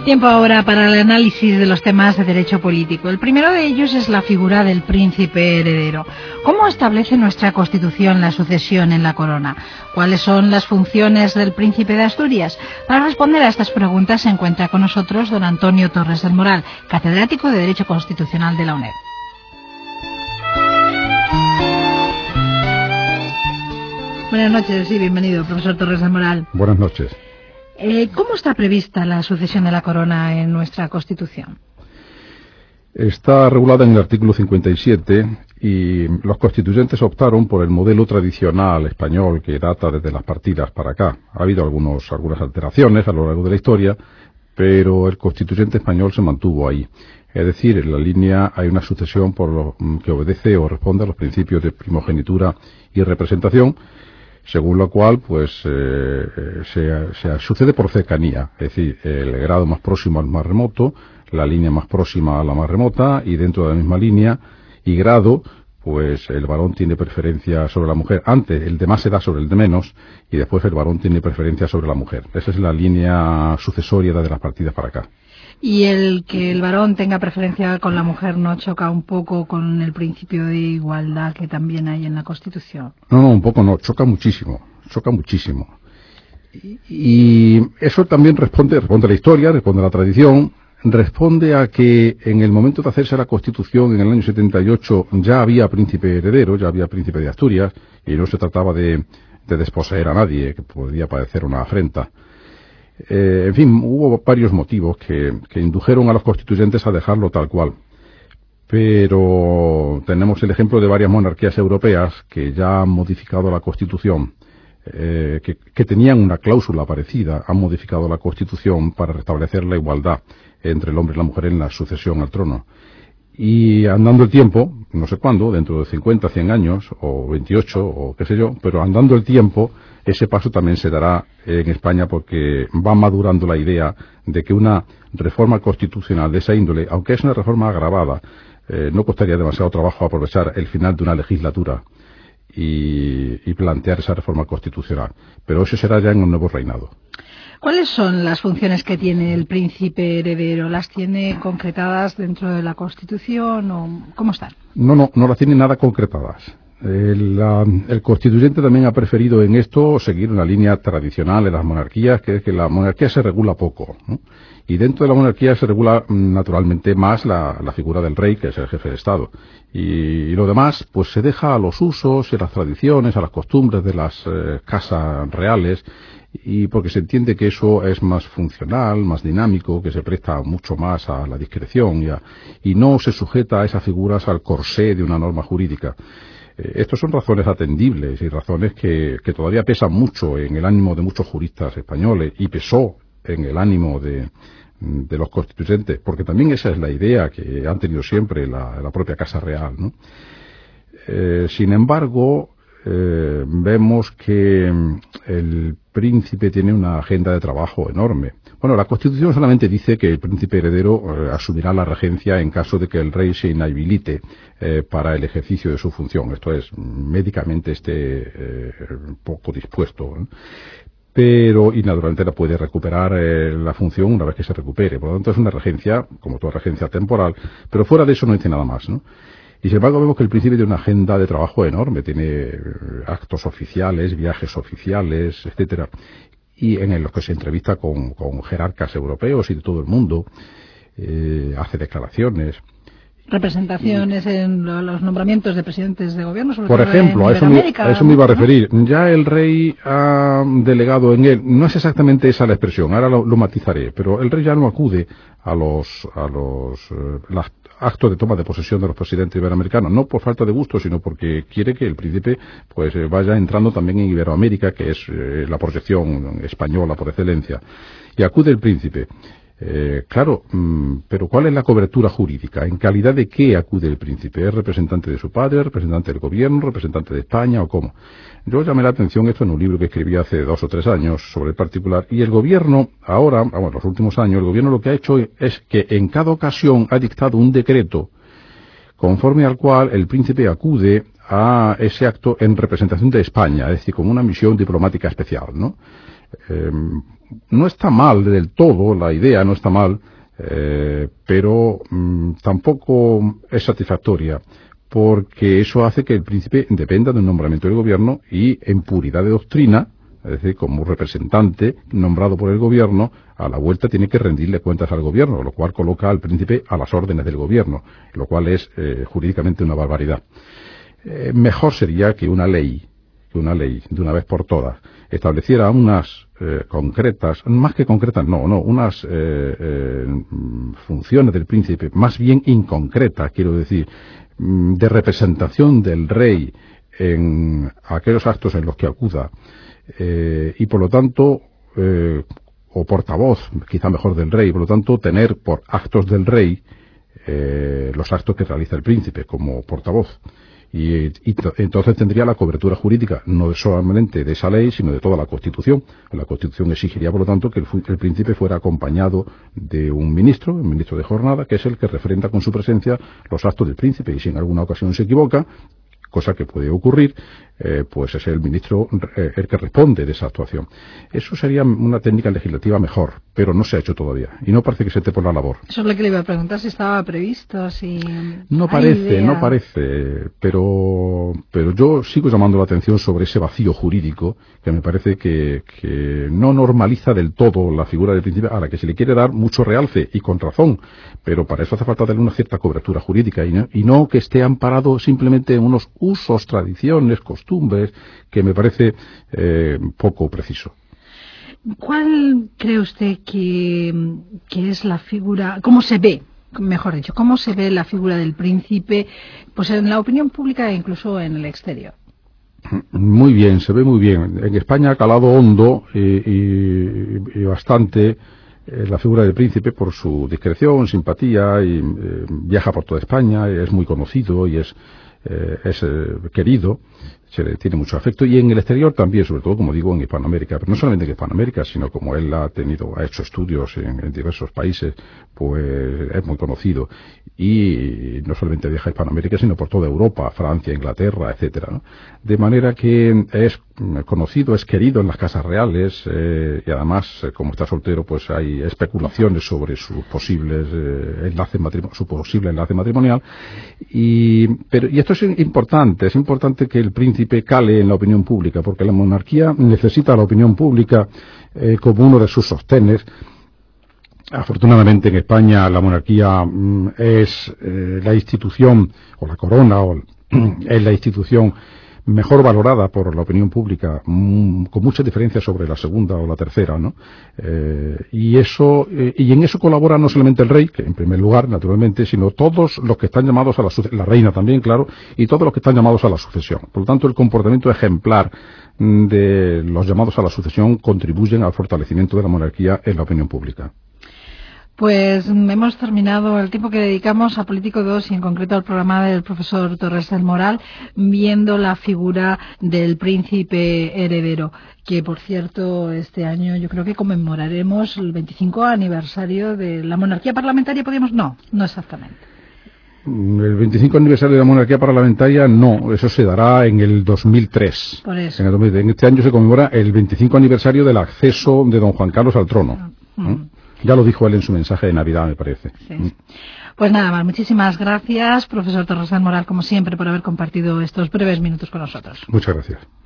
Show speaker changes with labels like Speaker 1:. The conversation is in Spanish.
Speaker 1: Tiempo ahora para el análisis de los temas de derecho político. El primero de ellos es la figura del príncipe heredero. ¿Cómo establece nuestra Constitución la sucesión en la corona? ¿Cuáles son las funciones del príncipe de Asturias? Para responder a estas preguntas se encuentra con nosotros don Antonio Torres del Moral, catedrático de Derecho Constitucional de la UNED. Buenas noches y bienvenido, profesor Torres del Moral.
Speaker 2: Buenas noches.
Speaker 1: ¿Cómo está prevista la sucesión de la corona en nuestra Constitución?
Speaker 2: Está regulada en el artículo 57 y los constituyentes optaron por el modelo tradicional español que data desde las partidas para acá. Ha habido algunas alteraciones a lo largo de la historia, pero el constituyente español se mantuvo ahí. Es decir, en la línea hay una sucesión que obedece o responde a los principios de primogenitura y representación, según lo cual pues se sucede por cercanía, es decir, el grado más próximo al más remoto, la línea más próxima a la más remota, y dentro de la misma línea y grado, pues el varón tiene preferencia sobre la mujer. Antes el de más se da sobre el de menos, y después el varón tiene preferencia sobre la mujer. Esa es la línea sucesoria de las partidas para acá.
Speaker 1: ¿Y el que el varón tenga preferencia con la mujer no choca un poco con el principio de igualdad que también hay en la Constitución?
Speaker 2: No, un poco no, choca muchísimo. Y eso también responde a la historia, responde a la tradición, responde a que en el momento de hacerse la Constitución en el año 78 ya había príncipe heredero, ya había príncipe de Asturias, y no se trataba de desposeer a nadie, que podría parecer una afrenta. En fin, hubo varios motivos que indujeron a los constituyentes a dejarlo tal cual. Pero tenemos el ejemplo de varias monarquías europeas que ya han modificado la Constitución, que tenían una cláusula parecida, han modificado la Constitución para restablecer la igualdad entre el hombre y la mujer en la sucesión al trono. Y andando el tiempo, no sé cuándo, dentro de 50, 100 años, o 28, o qué sé yo, pero andando el tiempo, ese paso también se dará en España porque va madurando la idea de que una reforma constitucional de esa índole, aunque es una reforma agravada, no costaría demasiado trabajo aprovechar el final de una legislatura y plantear esa reforma constitucional. Pero eso será ya en un nuevo reinado.
Speaker 1: ¿Cuáles son las funciones que tiene el príncipe heredero? ¿Las tiene concretadas dentro de la Constitución o cómo están? No
Speaker 2: las tiene nada concretadas. El constituyente también ha preferido en esto seguir una línea tradicional de las monarquías, que es que la monarquía se regula poco, ¿no? Y dentro de la monarquía se regula naturalmente más la figura del rey, que es el jefe de Estado. Y lo demás, pues se deja a los usos y a las tradiciones, a las costumbres de las casas reales, y porque se entiende que eso es más funcional, más dinámico, que se presta mucho más a la discreción y no se sujeta a esas figuras al corsé de una norma jurídica. Estas son razones atendibles y razones que todavía pesan mucho en el ánimo de muchos juristas españoles y pesó en el ánimo de los constituyentes, porque también esa es la idea que han tenido siempre la propia Casa Real, ¿no? Sin embargo, vemos que el príncipe tiene una agenda de trabajo enorme. Bueno, la Constitución solamente dice que el príncipe heredero asumirá la regencia en caso de que el rey se inhabilite para el ejercicio de su función. Esto es, médicamente esté poco dispuesto, ¿no? Y naturalmente la puede recuperar la función una vez que se recupere. Por lo tanto, es una regencia, como toda regencia temporal, pero fuera de eso no dice nada más, ¿no? Y sin embargo vemos que el príncipe tiene una agenda de trabajo enorme, tiene actos oficiales, viajes oficiales, etcétera, y en los que se entrevista con jerarcas europeos y de todo el mundo, hace declaraciones.
Speaker 1: Representaciones en los nombramientos de presidentes de gobierno, sobre
Speaker 2: por
Speaker 1: todo
Speaker 2: ejemplo,
Speaker 1: en
Speaker 2: a eso me iba a referir. Ya el rey ha delegado en él, no es exactamente esa la expresión, ahora lo matizaré, pero el rey ya no acude a los actos de toma de posesión de los presidentes iberoamericanos, no por falta de gusto, sino porque quiere que el príncipe pues vaya entrando también en Iberoamérica, que es la proyección española por excelencia, y acude el príncipe. Claro, pero ¿cuál es la cobertura jurídica? ¿En calidad de qué acude el príncipe? ¿Es representante de su padre, representante del gobierno, representante de España o cómo? Yo llamé la atención esto en un libro que escribí hace 2 o 3 años sobre el particular, y el gobierno ahora, los últimos años, el gobierno lo que ha hecho es que en cada ocasión ha dictado un decreto conforme al cual el príncipe acude a ese acto en representación de España, es decir, como una misión diplomática especial, ¿no? No está mal del todo, la idea no está mal, pero tampoco es satisfactoria, porque eso hace que el príncipe dependa de un nombramiento del gobierno y en puridad de doctrina, es decir, como representante nombrado por el gobierno, a la vuelta tiene que rendirle cuentas al gobierno, lo cual coloca al príncipe a las órdenes del gobierno, lo cual es jurídicamente una barbaridad. Mejor sería que una ley, de una vez por todas, estableciera unas concretas, más que concretas, unas funciones del príncipe, más bien inconcretas, quiero decir, de representación del rey en aquellos actos en los que acuda, y por lo tanto, o portavoz, quizá mejor del rey, por lo tanto, tener por actos del rey los actos que realiza el príncipe como portavoz. Y entonces tendría la cobertura jurídica no solamente de esa ley, sino de toda la Constitución. La Constitución exigiría, por lo tanto, que el príncipe fuera acompañado de un ministro, el ministro de jornada, que es el que refrenda con su presencia los actos del príncipe. Y si en alguna ocasión se equivoca, cosa que puede ocurrir, pues es el ministro el que responde de esa actuación. Eso sería una técnica legislativa mejor, pero no se ha hecho todavía y no parece que se esté por la labor.
Speaker 1: Eso es lo que le iba a preguntar, si estaba previsto, si...
Speaker 2: No parece, pero yo sigo llamando la atención sobre ese vacío jurídico que me parece que no normaliza del todo la figura del príncipe, a la que se le quiere dar mucho realce y con razón, pero para eso hace falta darle una cierta cobertura jurídica y no que esté amparado simplemente en unos usos, tradiciones, costumbres, que me parece poco preciso.
Speaker 1: ¿Cuál cree usted que es la figura, cómo se ve, mejor dicho, cómo se ve la figura del príncipe, pues en la opinión pública e incluso en el exterior?
Speaker 2: Muy bien, se ve muy bien. En España ha calado hondo y bastante la figura del príncipe por su discreción, simpatía, y viaja por toda España, es muy conocido y es querido, se le tiene mucho afecto, y en el exterior también, sobre todo, como digo, en Hispanoamérica, pero no solamente en Hispanoamérica, sino como él ha hecho estudios en diversos países, pues es muy conocido, y no solamente viaja a Hispanoamérica, sino por toda Europa, Francia, Inglaterra, etcétera, ¿no? De manera que es conocido, es querido en las casas reales, y además, como está soltero, pues hay especulaciones sobre sus posibles su posible enlace matrimonial, y esto es importante que el príncipe cale en la opinión pública, porque la monarquía necesita la opinión pública como uno de sus sostenes. Afortunadamente en España la monarquía es la institución, o la corona, es la institución mejor valorada por la opinión pública, con mucha diferencia sobre la segunda o la tercera, ¿no? Y en eso colabora no solamente el rey, que en primer lugar, naturalmente, sino todos los que están llamados a la reina también, claro, y todos los que están llamados a la sucesión. Por lo tanto, el comportamiento ejemplar de los llamados a la sucesión contribuyen al fortalecimiento de la monarquía en la opinión pública.
Speaker 1: Pues hemos terminado el tiempo que dedicamos a Político 2 y en concreto al programa del profesor Torres del Moral, viendo la figura del príncipe heredero, que por cierto este año yo creo que conmemoraremos el 25 aniversario de la monarquía parlamentaria, no exactamente.
Speaker 2: El 25 aniversario de la monarquía parlamentaria no, eso se dará en el 2003.
Speaker 1: Por eso.
Speaker 2: En este año se conmemora el 25 aniversario del acceso de don Juan Carlos al trono. Ya lo dijo él en su mensaje de Navidad, me parece. Sí.
Speaker 1: Pues nada más, muchísimas gracias, profesor Torres del Moral, como siempre, por haber compartido estos breves minutos con nosotros.
Speaker 2: Muchas gracias.